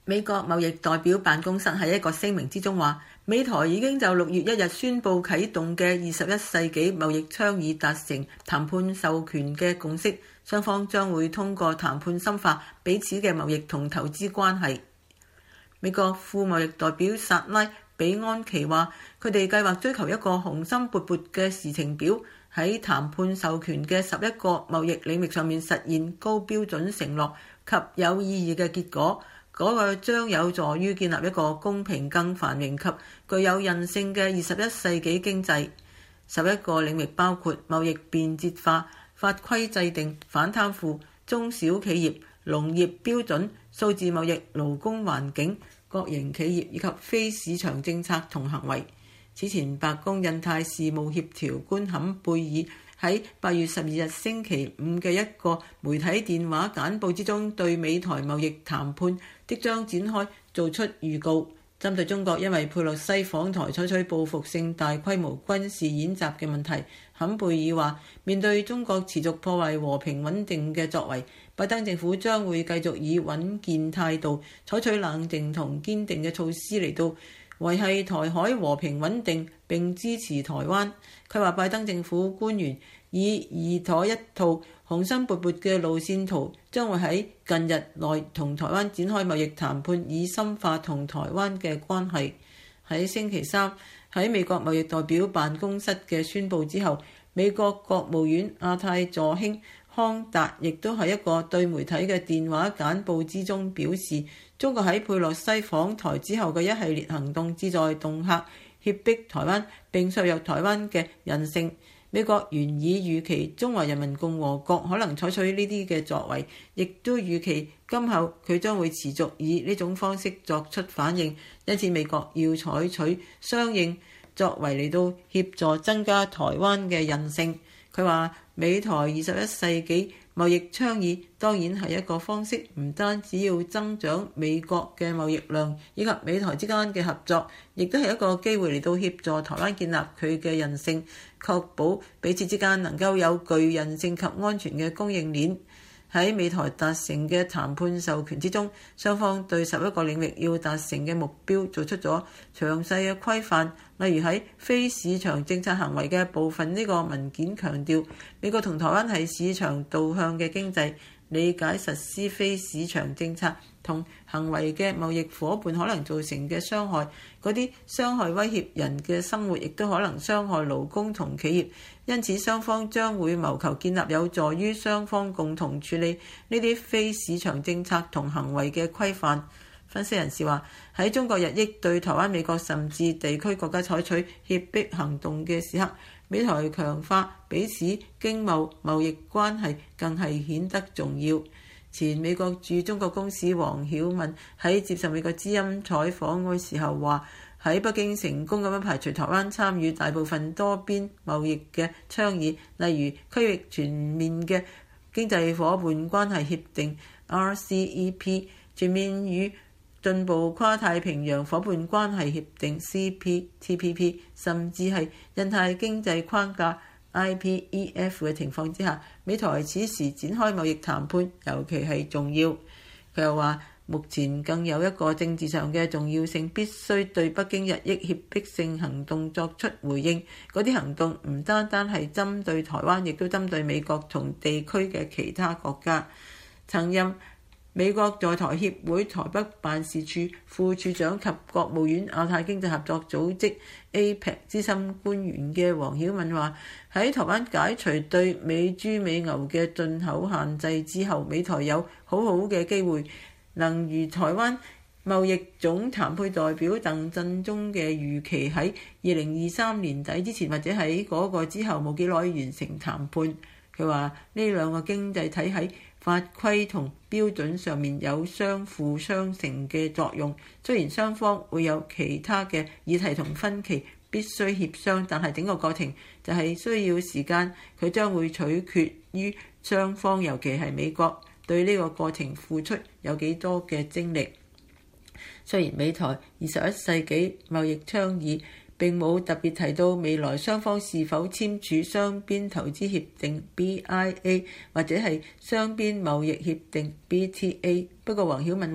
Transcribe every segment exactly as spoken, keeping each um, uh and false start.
美國貿易代表辦公室喺一個聲明之中話，美台已經就六月一日宣布啟動嘅二十一世紀貿易倡議達成談判授權嘅共識，雙方將會通過談判深化彼此嘅貿易同投資關係。美國副貿易代表薩拉比安奇話，佢哋計劃追求一個雄心勃勃嘅時程表，喺談判授權嘅十一個貿易領域上面實現高標準承諾及有意義嘅結果。嗰個將有助於建立一個公平、更繁榮及具有韌性嘅二十一世紀經濟。十一個領域包括貿易便捷化、法規制定、反貪腐、中小企業、農業標準、數字貿易、勞工環境、國營企業以及非市場政策同行為。此前，白宮印太事務協調官坎貝爾喺八月十二日星期五嘅一個媒體電話簡報之中，對美台貿易談判即將展開做出預告。針對中國因為佩洛西訪台採取報復性大規模軍事演習嘅問題，坎貝爾話：面對中國持續破壞和平穩定嘅作為，拜登政府將會繼續以穩健態度，採取冷靜同堅定嘅措施嚟到維繫台海和平穩定並支持台灣。佢話拜登政府官員以二妥一套雄心勃勃嘅路線圖，將會喺近日內同台灣展開貿易談判，以深化同台灣嘅關係。喺星期三，喺美國貿易代表辦公室嘅宣佈之後，美國國務院亞太助卿康達亦都喺一個對媒體嘅電話簡報之中表示，中國喺佩洛西訪台之後嘅一系列行動，旨在恫嚇、脅迫台灣並削弱台灣嘅韌性。美國原已預期中華人民共和國可能採取呢啲嘅作為，亦都預期今後佢將會持續以呢種方式作出反應，因此美國要採取相應作為嚟到協助增加台灣嘅韌性。佢話美台二十一世紀貿易倡議當然係一個方式，唔單止要增長美國嘅貿易量，以及美台之間嘅合作，亦都係一個機會嚟到協助台灣建立佢嘅韌性，確保彼此之間能夠有具韌性及安全嘅供應鏈。喺美台達成嘅談判授權之中，雙方對十一個領域要達成嘅目標做出咗詳細嘅規範。例如喺非市場政策行為嘅部分，呢個文件強調美國同台灣係市場導向嘅經濟，理解實施非市場政策同行為嘅貿易夥伴可能造成嘅傷害，嗰啲傷害威脅人嘅生活，亦都可能傷害勞工同企業。因此雙方將會謀求建立有助於雙方共同處理呢啲非市場政策同行為嘅規範。分析人士話，喺中國日益對台灣、美國甚至地區國家採取脅迫行動嘅時刻，美台強化彼此經貿貿易關係更係顯得重要。前美國駐中國公使黃曉敏喺接受美國之音採訪嘅時候話，喺北京成功咁樣排除台灣參與大部分多邊貿易嘅倡議，例如區域全面嘅經濟夥伴關係協定 R C E P、全面與進步跨太平洋夥伴關係協定 C P T P P， 甚至係印太經濟框架 I P E F 嘅情況之下，美台此時展開貿易談判尤其係重要。佢又話，目前更有一個政治上嘅重要性，必須對北京日益脅迫性行動作出回應。嗰啲行動唔單單係針對台灣，亦都針對美國同地區嘅其他國家。曾任美國在台協會台北辦事處副處長及國務院亞太經濟合作組織 A P E C 資深官員嘅黃曉敏話，喺台灣解除對美豬美牛嘅進口限制之後，美台有好好嘅機會，能如台灣貿易總談判代表鄧振中嘅預期，喺二零二三年底之前或者喺嗰個之後冇幾耐完成談判。佢話呢兩個經濟體喺法規同標準上面有相輔相成嘅作用，雖然雙方會有其他嘅議題同分歧必須協商，但係整個過程就係需要時間，佢將會取決於雙方，尤其係美國對呢個過程付出有幾多嘅精力。雖然美台二十一世紀貿易倡議並冇特別提到未來雙方是否簽署雙邊投資協定 B I A 或者係雙邊貿易協定 B T A， 不過黃曉敏話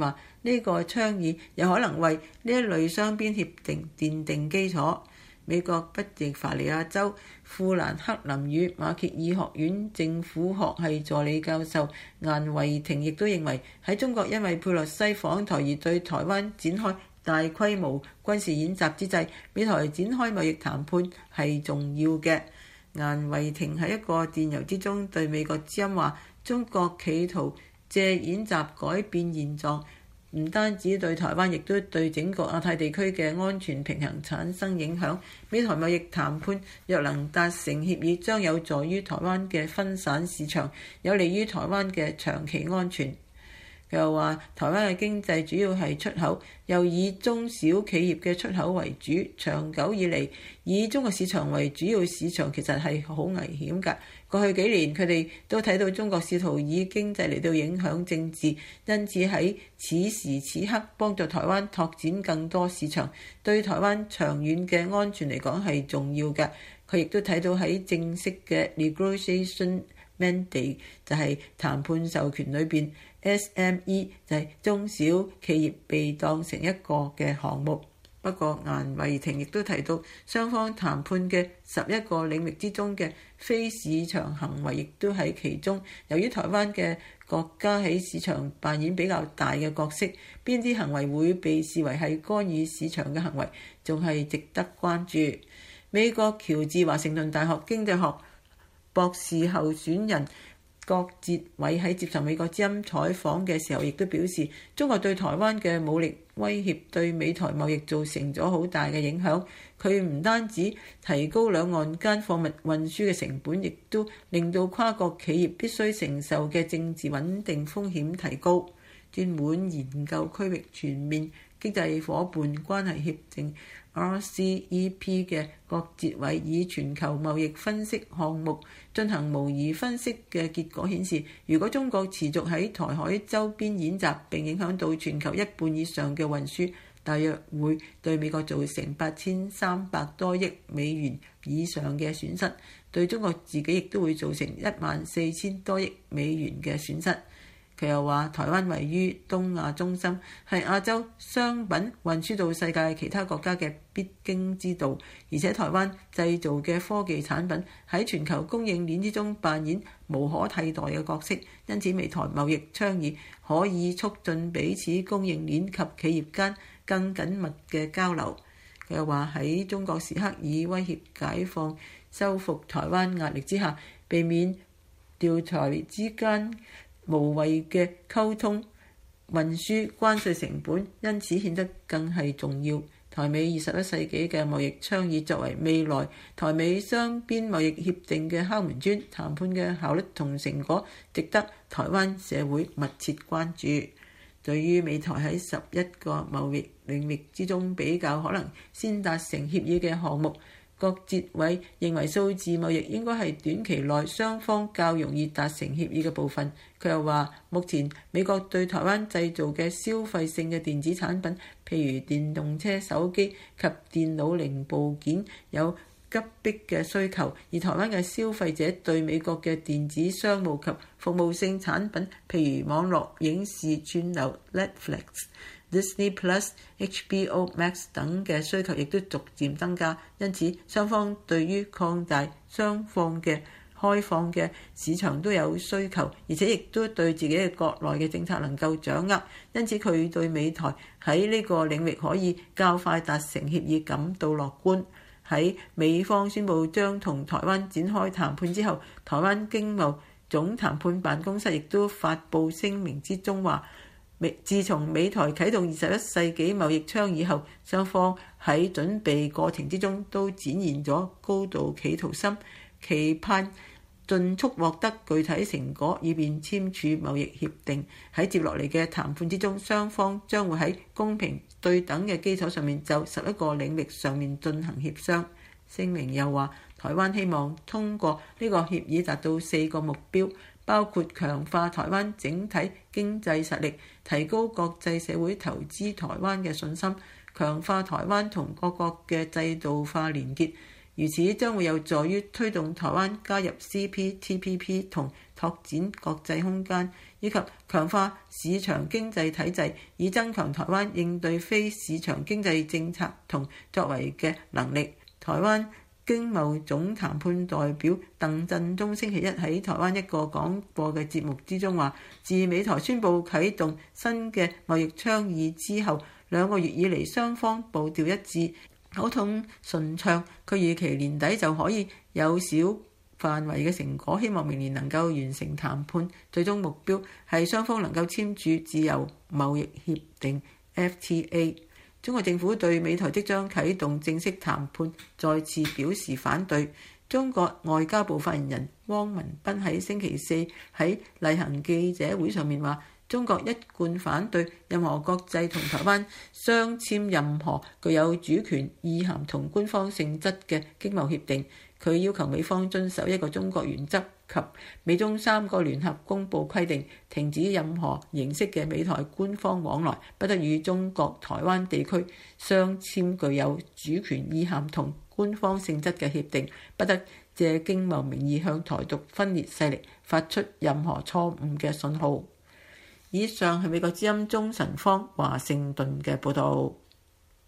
呢個倡議有可能為呢一類雙邊協定奠定基礎。美國賓夕法尼亞州富蘭克林與馬歇爾學院政府學系助理教授顏維廷亦都認為，喺中國因為佩洛西訪台而對台灣展開大規模軍事演習之際，美台展開貿易談判係重要嘅。顏維廷喺一個電郵之中對美國之音話，中國企圖借演習改變現狀，唔單止對台灣，亦都對整個亞太地區嘅安全平衡產生影響。美台貿易談判若能達成協議，將有助於台灣嘅分散市場，有利於台灣嘅長期安全。佢又話，台灣嘅經濟主要係出口，又以中小企業嘅出口為主，長久以嚟以中國市場為主要市場其實係好危險㗎。過去幾年佢哋都睇到中國試圖以經濟嚟到影響政治，因此喺此時此刻幫助台灣拓展更多市場，對台灣長遠嘅安全嚟講係重要嘅。佢亦都睇到喺正式嘅 negotiation mandate 就係談判授權裏邊 S M E 就係中小企業被當成一個嘅項目。不過顏維廷亦都提到，雙方談判嘅十一個領域之中嘅非市場行為亦都喺其中。由於台灣嘅國家喺市場扮演比較大嘅角色，邊啲行為會被視為係干預市場嘅行為，仲係值得關注。美國喬治華盛頓大學經濟學博士候選人郭哲偉喺接受美國之音採訪嘅時候，亦都表示，中國對台灣嘅武力威脅對美台貿易造成咗好大嘅影響。佢唔單止提高兩岸間貨物運輸嘅成本，亦都令到跨國企業必須承受嘅政治穩定風險提高。專門研究區域全面經濟夥伴關係協定 R C E P 嘅郭哲偉以全球貿易分析項目進行模擬分析嘅結果顯示，如果中國持續喺台海周邊演習並影響到全球一半以上嘅運輸，大約會對美國造成八千三百多億美元以上嘅損失，對中國自己亦都會造成一萬四千多億美元嘅損失。佢又話，台灣位於東亞中心，係亞洲商品運輸到世界其他國家嘅必經之道，而且台灣製造嘅科技產品喺全球供應鏈之中扮演無可替代嘅角色，因此美台貿易倡議可以促進彼此供應鏈及企業間更緊密嘅交流。佢又話，喺中國時刻以威脅解放、收復台灣壓力之下，避免調台之間無謂嘅溝通、運輸、關稅成本，因此顯得更係重要。台美二十一世紀嘅貿易倡議作為未來台美雙邊貿易協定嘅敲門磚，談判嘅效率同成果值得台灣社會密切關注。對於美台喺十一個貿易領域之中比較可能先達成協議嘅項目，郭哲偉認為數字貿易應該係短期內雙方較容易達成協議嘅部分。佢又話，目前美國對台灣製造嘅消費性嘅電子產品，譬如電動車、手機及電腦零部件有急迫嘅需求，而台灣嘅消費者對美國嘅電子商務及服務性產品，譬如網絡影視串流 Netflix、Disney Plus、H B O Max 等嘅需求亦都逐漸增加，因此雙方對於擴大雙方嘅開放嘅市場都有需求，而且亦都對自己嘅國內嘅政策能夠掌握，因此佢對美台喺呢個領域可以較快達成協議感到樂觀。喺美方宣布將同台灣展開談判之後，台灣經貿總談判辦公室亦都發布聲明之中話，自從美台啟動二十一世紀貿易倡議後，雙方喺準備過程之中都展現咗高度企圖心，期盼盡速獲得具體成果，以便簽署貿易協定。喺接落嚟嘅談判之中，雙方將會喺公平對等嘅基礎上面就十一個領域上面進行協商。聲明又話，台灣希望通過呢個協議達到四個目標，包括強化台灣整體經濟實力，提高國際社會投資台灣嘅信心，強化台灣同各國嘅制度化連結， 如此將會有助於推動台灣加入 C P T P P 同拓展國際空間，以及強化市場經濟體制，以增強台灣應對非市場經濟政策同作為嘅能力。台灣經貿總談判代表鄧振中星期一喺台灣一個廣播嘅節目之中話，自美台宣布啟動新嘅貿易倡議之後，兩個月以嚟雙方步調一致，溝通順暢，佢預期年底就可以有小範圍嘅成果，希望明年能夠完成談判，最終目標係雙方能夠簽署自由貿易協定 F T A。 中國政府對美台即將啟動正式談判再次表示反對。中國外交部發言人汪文斌喺星期四喺例行記者會上面話，中國一貫反對任何國際同台灣相簽任何具有主權意涵同官方性質嘅經貿協定。佢要求美方遵守一個中國原則及美中三個聯合公報規定，停止任何形式嘅美台官方往來，不得與中國台灣地區相簽具有主權意涵同官方性質嘅協定，不得借經貿名義向台獨分裂勢力發出任何錯誤嘅信號。以上係美國之音鐘晨芳華盛頓嘅報導。